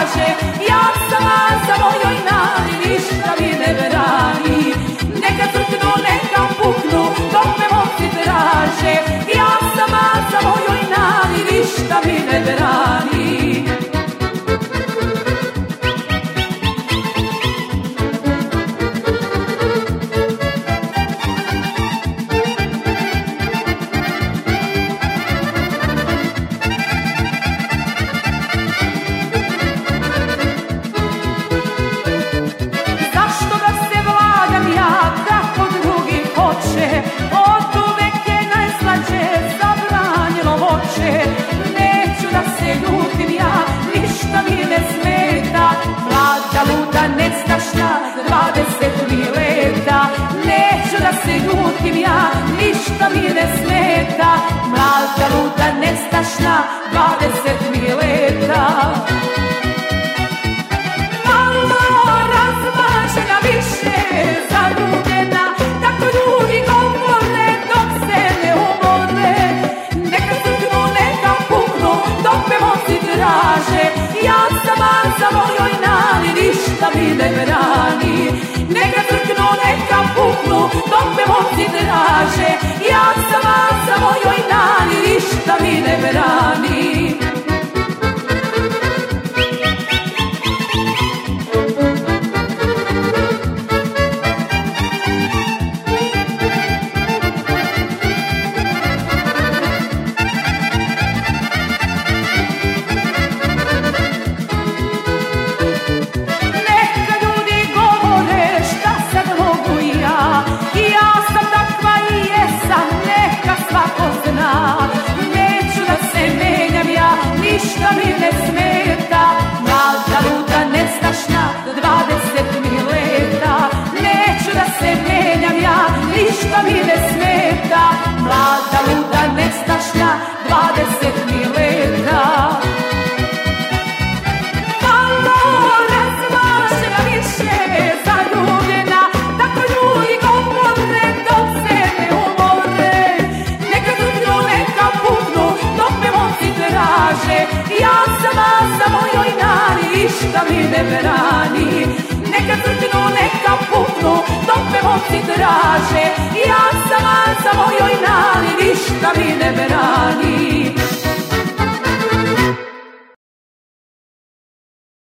traže, ja sama za mojoj nadi, ništa mi ne brani. Neka crknu, neka puknu, dok me momci traže, ja sama za mojoj nadi, ništa mi ne brani. Nestašna, 20 mi leta, neću da se ljutim ja, ništa mi ne smeta. Mlada, luda, nestašna, 20 mi leta. Malo razmažena, više zaljubljena, tako ljudi govore dok se ne umore. Neka crknu, neka puknu, dok me momci traže, ja sama za mojoj nadi, ništa mi ne brani. Neka crknu, neka puknu, dok me momci traže, ja sama za mojoj nadi, ništa mi ne brani. Ništa mi ne smeta, mlada, luda, nestašna, 20 mi leta. Neću da se menjam ja, ništa mi ne smeta, mlada, luda, nestašna, 20 mi leta. Malo razmažena, više zaljubljena, tako ljudi govore dok se ne umore. Neka crknu, neka puknu, dok me momci traže, ja sama za mojoj nadi, ništa mi ne brani.